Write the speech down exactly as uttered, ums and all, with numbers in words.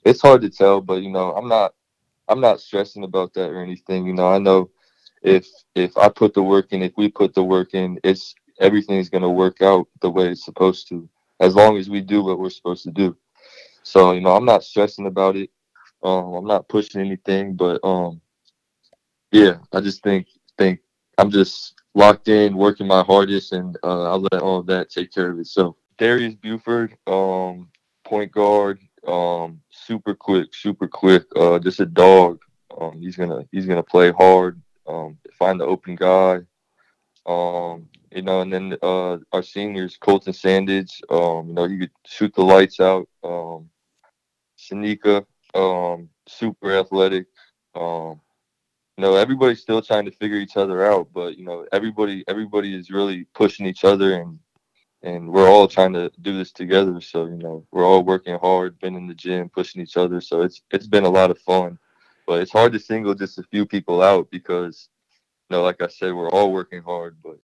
it's hard to tell, but you know, I'm not I'm not stressing about that or anything. You know, I know if if I put the work in, if we put the work in, it's everything's gonna work out the way it's supposed to, as long as we do what we're supposed to do. So, you know, I'm not stressing about it. Um, I'm not pushing anything, but um, yeah, I just think think I'm just locked in, working my hardest, and uh, I'll let all of that take care of itself. Darius Buford, um, point guard, um, super quick, super quick. Uh, just a dog. Um, he's gonna he's gonna play hard. Um, find the open guy. Um, you know, and then uh, our seniors, Colton Sandage. Um, you know, he could shoot the lights out. Um, Shanika, um, super athletic. Um, you know, everybody's still trying to figure each other out, but you know, everybody everybody is really pushing each other, and and we're all trying to do this together. So you know, we're all working hard, been in the gym, pushing each other. So it's it's been a lot of fun, but it's hard to single just a few people out because you know, like I said, we're all working hard. But